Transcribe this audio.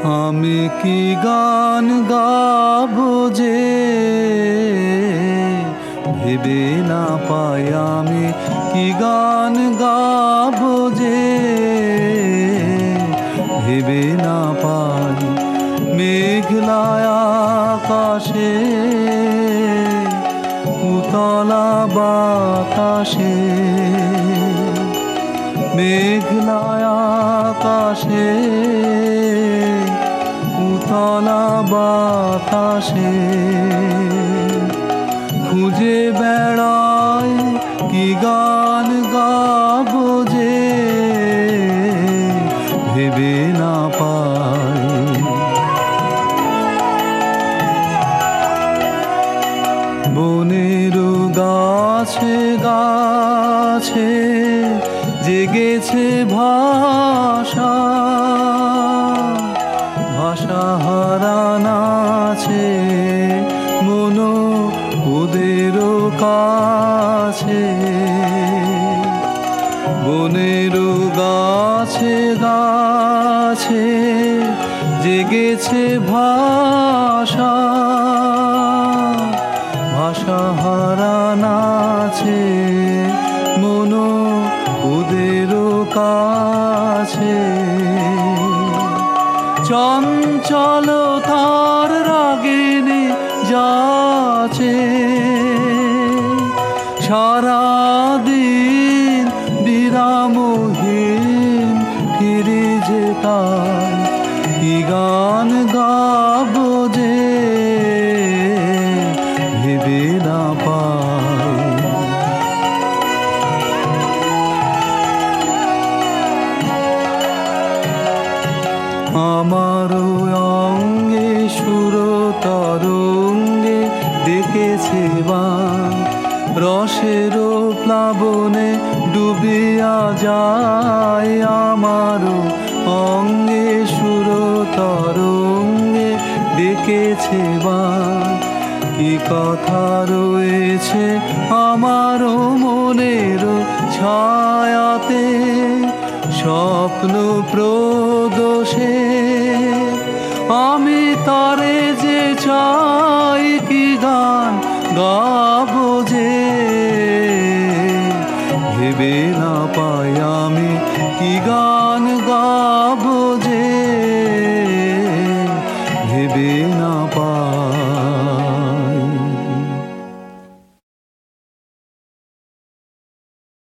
আমি কি গান গাবো যে ভেবে না পাই, আমি কি গান গাবো যে ভেবে না পাই। মেঘলা আকাশে উতলা বাতাসে, মেঘলা আকাশে উতলা বাতাসে খুঁজে বেড়াই কি গান গাবো যে ভেবে না পাই। বনের গাছে গাছে জেগেছে ভাষা, ভাষা হারান আছে মন ওদের কাছে। বনের গাছে গাছে জেগেছে ভাষা, ভাষা হারান আছে মন ওদের কাছে। চঞ্চলতার রাগিনী যাচে সারাদিন বিরামহীন ফিরে যেতাম। কি গান গাবো যে ভেবে না পাই। আমার অঙ্গে সুর তরঙ্গে ডেকেছে বান, রসের প্লাবনে ডুবিয়া যায়। আমার অঙ্গে সুর তরঙ্গে ডেকেছে বান, কি কথা রয়েছে আমার মনের ছায়াতে স্বপ্ন প্রদোষে। আমি তারে যে চাই কি গান গাবো যে ভেবে না পাই, আমি কি গান গাবো যে ভেবে না পাই।